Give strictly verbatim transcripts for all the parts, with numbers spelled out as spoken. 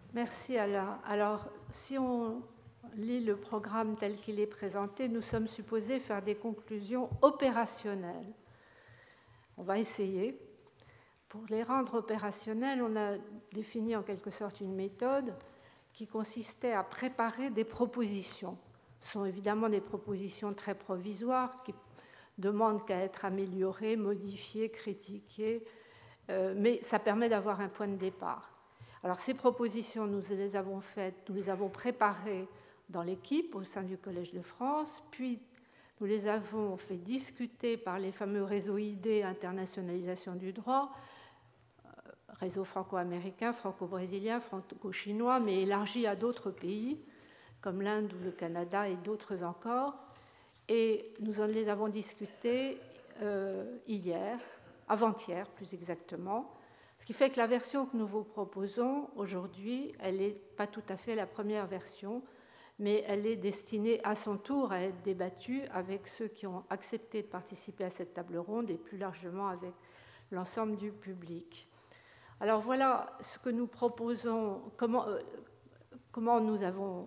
Merci Alain. Alors, si on lit le programme tel qu'il est présenté, nous sommes supposés faire des conclusions opérationnelles. On va essayer. Pour les rendre opérationnelles, on a défini en quelque sorte une méthode qui consistait à préparer des propositions. Ce sont évidemment des propositions très provisoires qui demandent qu'à être améliorées, modifiées, critiquées, euh, mais ça permet d'avoir un point de départ. Alors ces propositions, nous les avons faites, nous les avons préparées dans l'équipe au sein du Collège de France, puis nous les avons fait discuter par les fameux réseaux I D, internationalisation du droit, réseau franco-américain, franco-brésilien, franco-chinois, mais élargi à d'autres pays, comme l'Inde ou le Canada et d'autres encore. Et nous en les avons discutés euh, hier, avant-hier plus exactement, ce qui fait que la version que nous vous proposons aujourd'hui, elle n'est pas tout à fait la première version, mais elle est destinée à son tour à être débattue avec ceux qui ont accepté de participer à cette table ronde et plus largement avec l'ensemble du public. Alors voilà ce que nous proposons, comment, euh, comment nous avons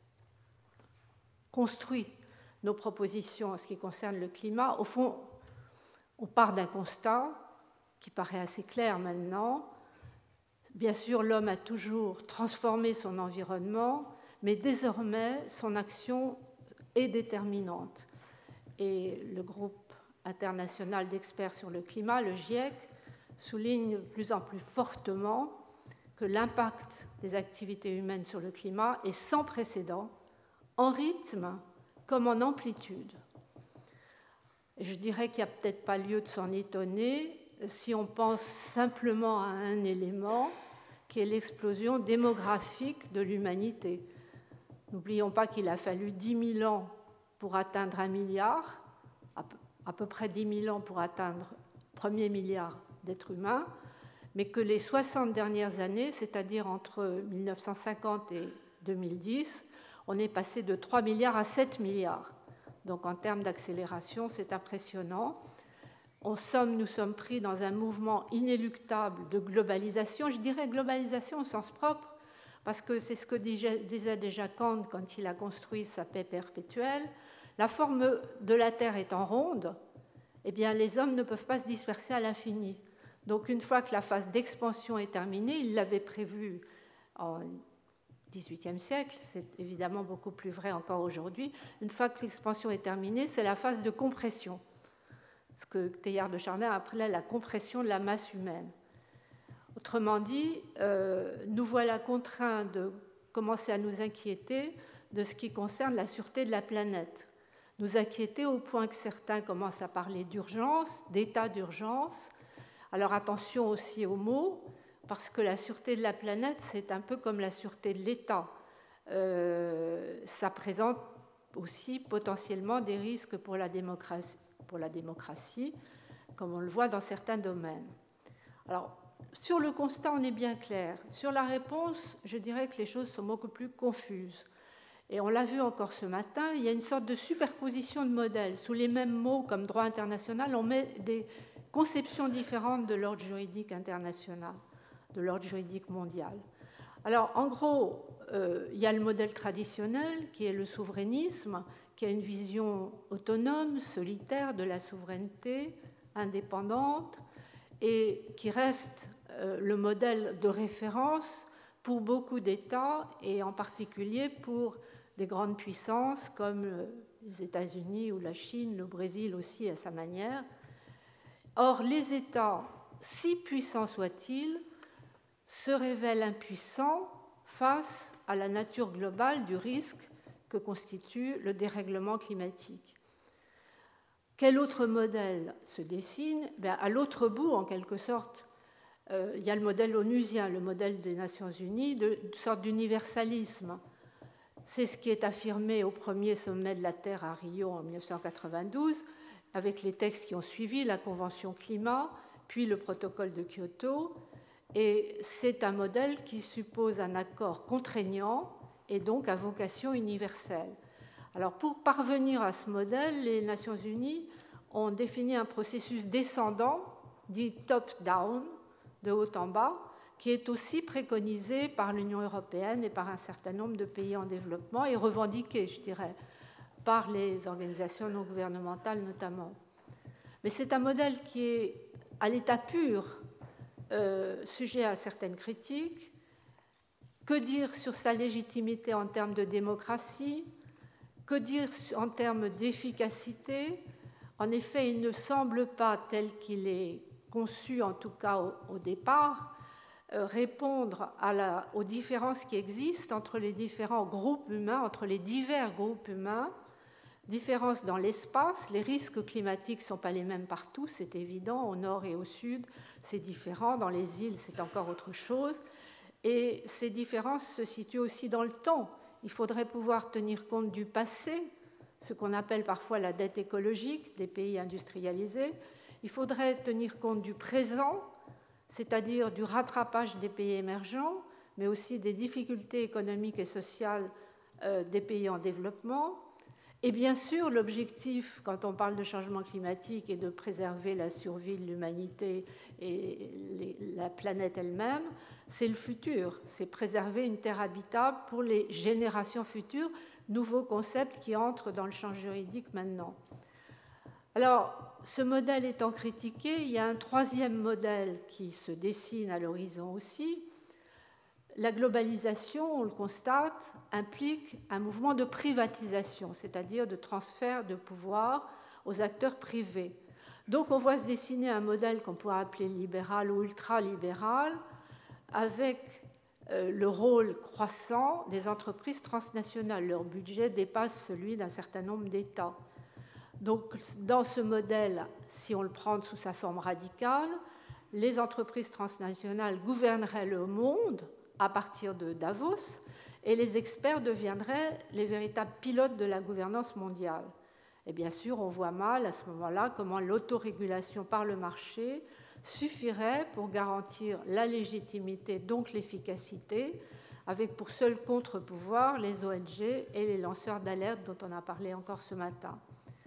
construit nos propositions en ce qui concerne le climat. Au fond, on part d'un constat qui paraît assez clair maintenant. Bien sûr, l'homme a toujours transformé son environnement, mais désormais, son action est déterminante. Et le groupe international d'experts sur le climat, le GIEC, souligne de plus en plus fortement que l'impact des activités humaines sur le climat est sans précédent, en rythme comme en amplitude. Et je dirais qu'il n'y a peut-être pas lieu de s'en étonner si on pense simplement à un élément qui est l'explosion démographique de l'humanité. N'oublions pas qu'il a fallu dix mille ans pour atteindre un milliard, à peu près dix mille ans pour atteindre le premier milliard d'êtres humains, mais que les soixante dernières années, c'est-à-dire entre mille neuf cent cinquante et deux mille dix, on est passé de trois milliards à sept milliards. Donc en termes d'accélération, c'est impressionnant. En somme, nous sommes pris dans un mouvement inéluctable de globalisation. Je dirais globalisation au sens propre, parce que c'est ce que disait déjà Kant quand il a construit sa paix perpétuelle. La forme de la Terre étant ronde, eh bien, les hommes ne peuvent pas se disperser à l'infini. Donc, une fois que la phase d'expansion est terminée, il l'avait prévu en dix-huitième siècle, c'est évidemment beaucoup plus vrai encore aujourd'hui, une fois que l'expansion est terminée, c'est la phase de compression, ce que Teilhard de Chardin appelait la compression de la masse humaine. Autrement dit, euh, nous voilà contraints de commencer à nous inquiéter de ce qui concerne la sûreté de la planète. Nous inquiéter au point que certains commencent à parler d'urgence, d'état d'urgence. Alors attention aussi aux mots, parce que la sûreté de la planète, c'est un peu comme la sûreté de l'État. Euh, ça présente aussi potentiellement des risques pour la démocratie, pour la démocratie, comme on le voit dans certains domaines. Alors, sur le constat, on est bien clair. Sur la réponse, je dirais que les choses sont beaucoup plus confuses. Et on l'a vu encore ce matin, il y a une sorte de superposition de modèles. Sous les mêmes mots comme droit international, on met des conceptions différentes de l'ordre juridique international, de l'ordre juridique mondial. Alors, en gros, euh, il y a le modèle traditionnel, qui est le souverainisme, qui a une vision autonome, solitaire de la souveraineté, indépendante, et qui reste euh, le modèle de référence pour beaucoup d'États, et en particulier pour des grandes puissances comme les États-Unis ou la Chine, le Brésil aussi à sa manière. Or, les États, si puissants soient-ils, se révèlent impuissants face à la nature globale du risque que constitue le dérèglement climatique. Quel autre modèle se dessine ? Bien, à l'autre bout, en quelque sorte, euh, il y a le modèle onusien, le modèle des Nations Unies, de, de sorte d'universalisme. C'est ce qui est affirmé au premier sommet de la Terre à Rio en mille neuf cent quatre-vingt-douze, avec les textes qui ont suivi, la Convention climat, puis le protocole de Kyoto. Et c'est un modèle qui suppose un accord contraignant et donc à vocation universelle. Alors, pour parvenir à ce modèle, les Nations Unies ont défini un processus descendant, dit top-down, de haut en bas, qui est aussi préconisé par l'Union européenne et par un certain nombre de pays en développement et revendiqué, je dirais, par les organisations non gouvernementales notamment. Mais c'est un modèle qui est à l'état pur euh, sujet à certaines critiques. Que dire sur sa légitimité en termes de démocratie? Que dire en termes d'efficacité? En effet, il ne semble pas, tel qu'il est conçu, en tout cas au, au départ, euh, répondre à la, aux différences qui existent entre les différents groupes humains, entre les divers groupes humains. Différences dans l'espace, les risques climatiques ne sont pas les mêmes partout, c'est évident, au nord et au sud, c'est différent, dans les îles, c'est encore autre chose. Et ces différences se situent aussi dans le temps. Il faudrait pouvoir tenir compte du passé, ce qu'on appelle parfois la dette écologique des pays industrialisés. Il faudrait tenir compte du présent, c'est-à-dire du rattrapage des pays émergents, mais aussi des difficultés économiques et sociales euh, des pays en développement. Et bien sûr, l'objectif, quand on parle de changement climatique, est de préserver la survie de l'humanité et les, la planète elle-même, c'est le futur, c'est préserver une terre habitable pour les générations futures, nouveau concept qui entre dans le champ juridique maintenant. Alors, ce modèle étant critiqué, il y a un troisième modèle qui se dessine à l'horizon aussi. La globalisation, on le constate, implique un mouvement de privatisation, c'est-à-dire de transfert de pouvoir aux acteurs privés. Donc on voit se dessiner un modèle qu'on pourrait appeler libéral ou ultralibéral, avec euh, le rôle croissant des entreprises transnationales. Leur budget dépasse celui d'un certain nombre d'États. Donc dans ce modèle, si on le prend sous sa forme radicale, les entreprises transnationales gouverneraient le monde à partir de Davos, et les experts deviendraient les véritables pilotes de la gouvernance mondiale. Et bien sûr, on voit mal à ce moment-là comment l'autorégulation par le marché suffirait pour garantir la légitimité, donc l'efficacité, avec pour seul contre-pouvoir les O N G et les lanceurs d'alerte dont on a parlé encore ce matin.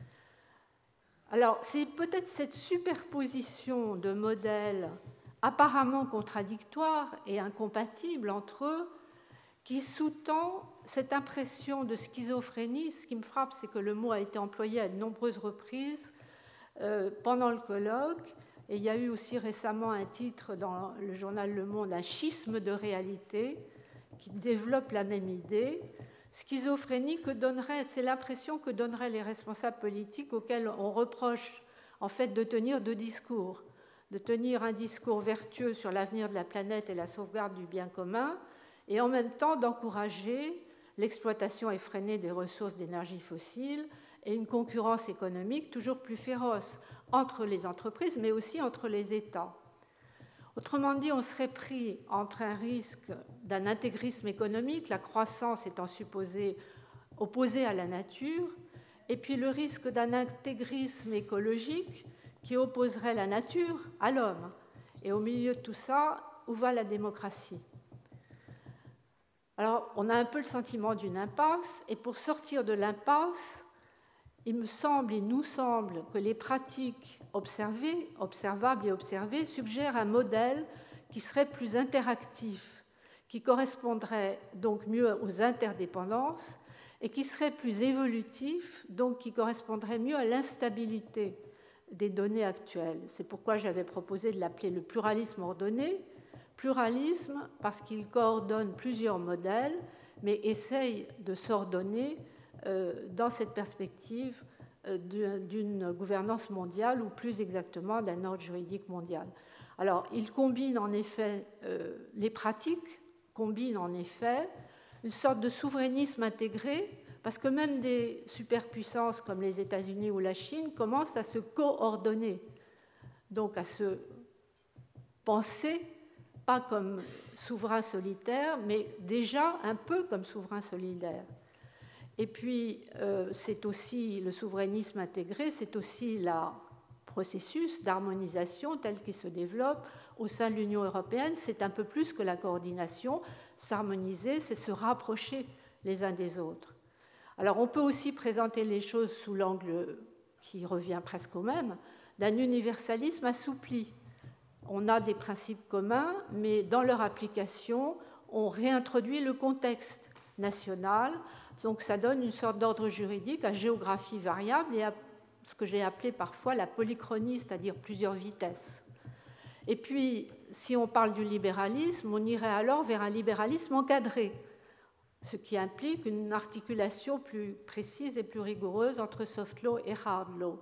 Alors, c'est peut-être cette superposition de modèles apparemment contradictoires et incompatibles entre eux qui sous-tend cette impression de schizophrénie. Ce qui me frappe, c'est que le mot a été employé à de nombreuses reprises euh, pendant le colloque, et il y a eu aussi récemment un titre dans le journal Le Monde, un schisme de réalité, qui développe la même idée. Schizophrénie, que donnerait, c'est l'impression que donneraient les responsables politiques auxquels on reproche en fait de tenir deux discours, de tenir un discours vertueux sur l'avenir de la planète et la sauvegarde du bien commun, et en même temps d'encourager l'exploitation effrénée des ressources d'énergie fossile et une concurrence économique toujours plus féroce entre les entreprises, mais aussi entre les États. Autrement dit, on serait pris entre un risque d'un intégrisme économique, la croissance étant supposée opposée à la nature, et puis le risque d'un intégrisme écologique qui opposerait la nature à l'homme. Et au milieu de tout ça, où va la démocratie ? Alors, on a un peu le sentiment d'une impasse, et pour sortir de l'impasse, il me semble, il nous semble que les pratiques observées, observables et observées suggèrent un modèle qui serait plus interactif, qui correspondrait donc mieux aux interdépendances et qui serait plus évolutif, donc qui correspondrait mieux à l'instabilité des données actuelles. C'est pourquoi j'avais proposé de l'appeler le pluralisme ordonné. Pluralisme parce qu'il coordonne plusieurs modèles, mais essaye de s'ordonner euh, dans cette perspective euh, d'une gouvernance mondiale, ou plus exactement d'un ordre juridique mondial. Alors, il combine en effet, euh, les pratiques combinent en effet une sorte de souverainisme intégré, parce que même des superpuissances comme les États-Unis ou la Chine commencent à se coordonner, donc à se penser pas comme souverain solitaire, mais déjà un peu comme souverain solidaire. Et puis, euh, c'est aussi le souverainisme intégré, c'est aussi le processus d'harmonisation tel qu'il se développe au sein de l'Union européenne. C'est un peu plus que la coordination. S'harmoniser, c'est se rapprocher les uns des autres. Alors, on peut aussi présenter les choses sous l'angle qui revient presque au même, d'un universalisme assoupli. on a des principes communs, mais dans leur application, on réintroduit le contexte national. Donc ça donne une sorte d'ordre juridique à géographie variable et à ce que j'ai appelé parfois la polychronie, c'est-à-dire plusieurs vitesses. Et puis, si on parle du libéralisme, on irait alors vers un libéralisme encadré, ce qui implique une articulation plus précise et plus rigoureuse entre soft law et hard law.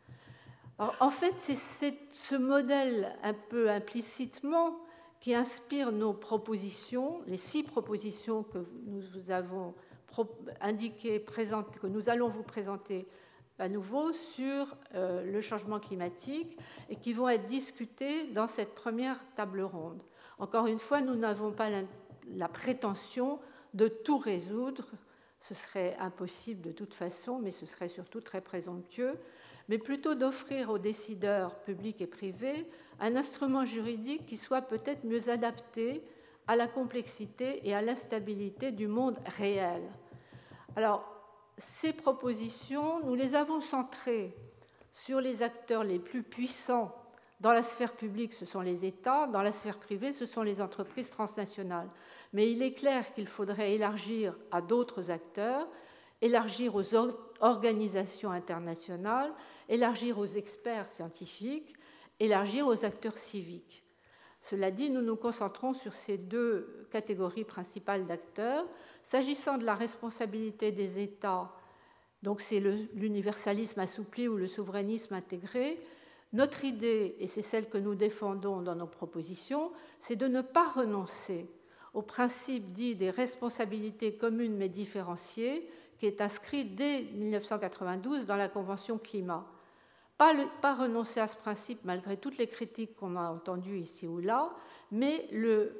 Alors, en fait, c'est ce modèle un peu implicitement qui inspire nos propositions, les six propositions que nous vous avons indiquées, que nous allons vous présenter à nouveau sur euh, le changement climatique et qui vont être discutées dans cette première table ronde. Encore une fois, nous n'avons pas la, la prétention de tout résoudre, ce serait impossible de toute façon, mais ce serait surtout très présomptueux, mais plutôt d'offrir aux décideurs publics et privés un instrument juridique qui soit peut-être mieux adapté à la complexité et à l'instabilité du monde réel. Alors, ces propositions, nous les avons centrées sur les acteurs les plus puissants. Dans la sphère publique, ce sont les États, dans la sphère privée, ce sont les entreprises transnationales. Mais il est clair qu'il faudrait élargir à d'autres acteurs, élargir aux organisations internationales, élargir aux experts scientifiques, élargir aux acteurs civiques. Cela dit, nous nous concentrons sur ces deux catégories principales d'acteurs. S'agissant de la responsabilité des États, donc c'est l'universalisme assoupli ou le souverainisme intégré, notre idée, et c'est celle que nous défendons dans nos propositions, c'est de ne pas renoncer au principe dit des responsabilités communes mais différenciées qui est inscrit dès mille neuf cent quatre-vingt-douze dans la Convention climat. Pas, le, pas renoncer à ce principe malgré toutes les critiques qu'on a entendues ici ou là, mais le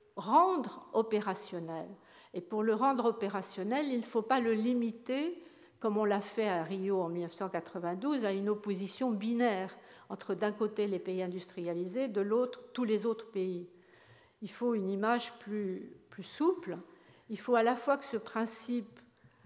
rendre opérationnel. Et pour le rendre opérationnel, il ne faut pas le limiter, comme on l'a fait à Rio en mille neuf cent quatre-vingt-douze, à une opposition binaire entre d'un côté les pays industrialisés, de l'autre tous les autres pays. Il faut une image plus, plus souple. Il faut à la fois que ce principe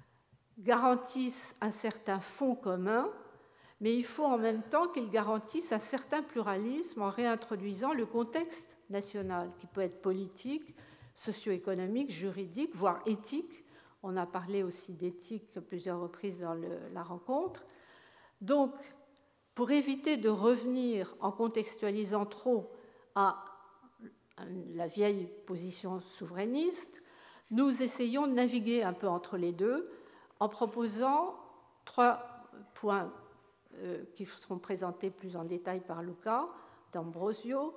garantisse un certain fond commun, mais il faut en même temps qu'il garantisse un certain pluralisme en réintroduisant le contexte national, qui peut être politique, socio-économique, juridique, voire éthique. On a parlé aussi d'éthique à plusieurs reprises dans le, la rencontre. Donc, pour éviter de revenir en contextualisant trop à la vieille position souverainiste, nous essayons de naviguer un peu entre les deux en proposant trois points euh, qui seront présentés plus en détail par Luca, d'Ambrosio.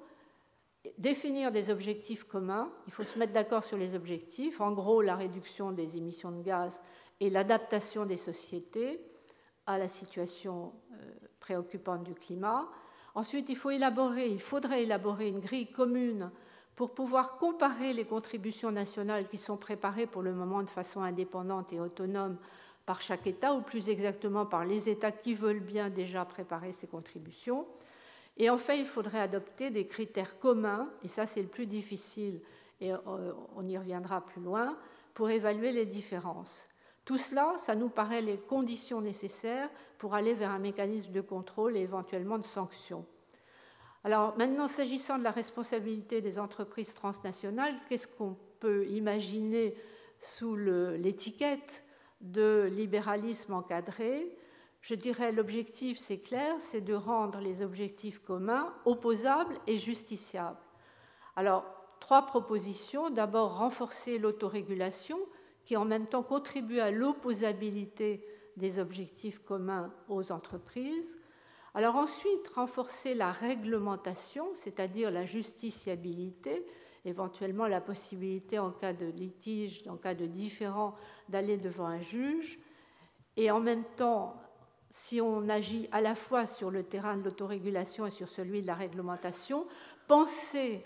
Définir des objectifs communs, il faut se mettre d'accord sur les objectifs, en gros la réduction des émissions de gaz et l'adaptation des sociétés à la situation euh, préoccupante du climat. Ensuite, il faut élaborer, il faudrait élaborer une grille commune pour pouvoir comparer les contributions nationales qui sont préparées pour le moment de façon indépendante et autonome par chaque État, ou plus exactement par les États qui veulent bien déjà préparer ces contributions. Et enfin, il faudrait adopter des critères communs, et ça c'est le plus difficile, et on y reviendra plus loin, pour évaluer les différences. Tout cela, ça nous paraît les conditions nécessaires pour aller vers un mécanisme de contrôle et éventuellement de sanctions. Alors maintenant, s'agissant de la responsabilité des entreprises transnationales, qu'est-ce qu'on peut imaginer sous l'étiquette de libéralisme encadré ? Je dirais l'objectif, c'est clair, c'est de rendre les objectifs communs opposables et justiciables. Alors, trois propositions. D'abord, renforcer l'autorégulation, qui en même temps contribue à l'opposabilité des objectifs communs aux entreprises. Alors ensuite, renforcer la réglementation, c'est-à-dire la justiciabilité, éventuellement la possibilité en cas de litige, en cas de différend, d'aller devant un juge. Et en même temps, si on agit à la fois sur le terrain de l'autorégulation et sur celui de la réglementation, penser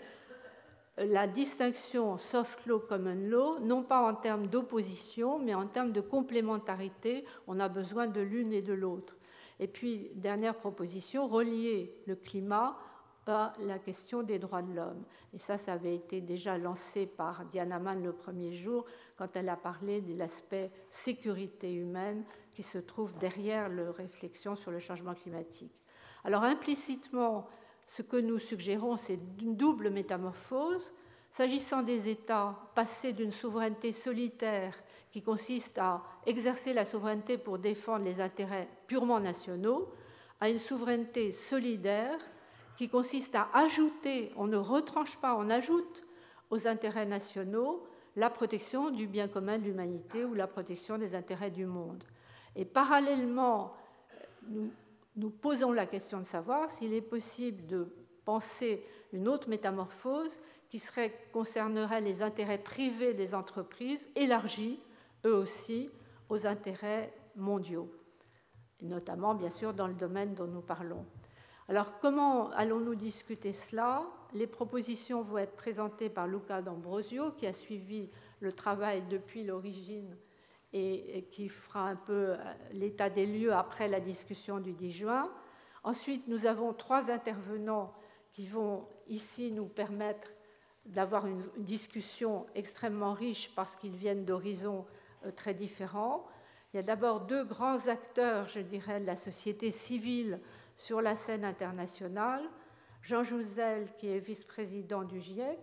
la distinction soft law, common law, non pas en termes d'opposition, mais en termes de complémentarité. On a besoin de l'une et de l'autre. Et puis, dernière proposition, relier le climat à la question des droits de l'homme. Et ça, ça avait été déjà lancé par Diana Mann le premier jour, quand elle a parlé de l'aspect sécurité humaine qui se trouve derrière la réflexion sur le changement climatique. Alors, implicitement, ce que nous suggérons, c'est une double métamorphose. S'agissant des États, passer d'une souveraineté solitaire qui consiste à exercer la souveraineté pour défendre les intérêts purement nationaux, à une souveraineté solidaire qui consiste à ajouter, on ne retranche pas, on ajoute aux intérêts nationaux la protection du bien commun de l'humanité ou la protection des intérêts du monde. Et parallèlement, nous, nous posons la question de savoir s'il est possible de penser une autre métamorphose qui serait, concernerait les intérêts privés des entreprises élargis, eux aussi, aux intérêts mondiaux, et notamment, bien sûr, dans le domaine dont nous parlons. Alors, comment allons-nous discuter cela? Les propositions vont être présentées par Luca D'Ambrosio, qui a suivi le travail depuis l'origine et, et qui fera un peu l'état des lieux après la discussion du dix juin. Ensuite, nous avons trois intervenants qui vont ici nous permettre d'avoir une discussion extrêmement riche parce qu'ils viennent d'horizons très différents. Il y a d'abord deux grands acteurs, je dirais, de la société civile sur la scène internationale. Jean Jouzel, qui est vice-président du GIEC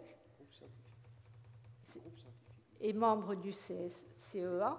et membre du C E A.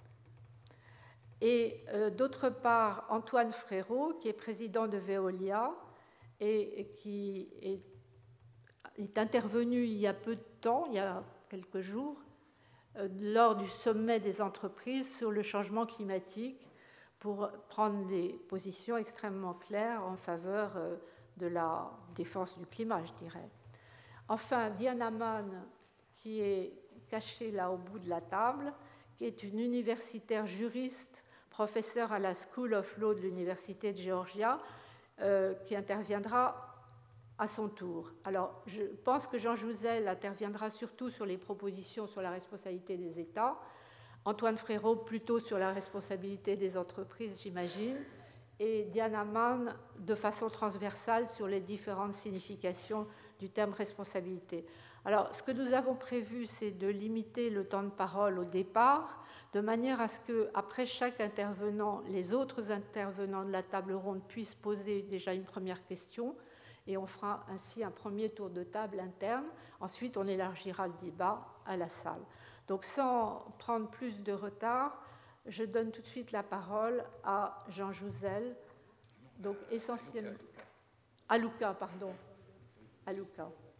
Et euh, d'autre part, Antoine Frérot, qui est président de Veolia et, et qui est, est intervenu il y a peu de temps, il y a quelques jours, euh, lors du sommet des entreprises sur le changement climatique pour prendre des positions extrêmement claires en faveur euh, de la défense du climat, je dirais. Enfin, Diana Mann, qui est cachée là au bout de la table, qui est une universitaire juriste, professeure à la School of Law de l'Université de Georgia, euh, qui interviendra à son tour. Alors, je pense que Jean Jouzel interviendra surtout sur les propositions sur la responsabilité des États, Antoine Frérot plutôt sur la responsabilité des entreprises, j'imagine, et Diana Mann de façon transversale sur les différentes significations du terme responsabilité. Alors, ce que nous avons prévu, c'est de limiter le temps de parole au départ, de manière à ce qu'après chaque intervenant, les autres intervenants de la table ronde puissent poser déjà une première question, et on fera ainsi un premier tour de table interne. Ensuite, on élargira le débat à la salle. Donc, sans prendre plus de retard, je donne tout de suite la parole à Jean Jouzel, donc essentiellement... À Luca, pardon. À Luca.